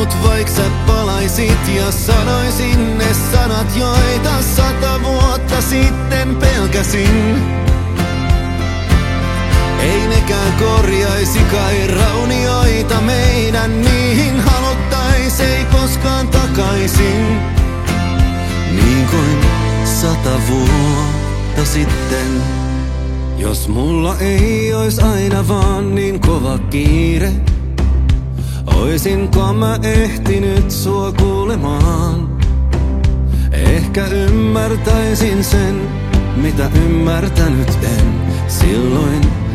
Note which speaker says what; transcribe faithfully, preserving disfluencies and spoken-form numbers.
Speaker 1: Mut vaik sä palaisit ja sanoisin ne sanat, joita sata vuotta sitten pelkäsin. Ei nekään korjaisi kai raunioita meidän, niihin haluttais ei koskaan takaisin. Niin kuin sata vuotta sitten. Jos mulla ei ois aina vaan niin kova kiire, oisinko mä ehtinyt sua kuulemaan? Ehkä ymmärtäisin sen, mitä ymmärtänyt en silloin.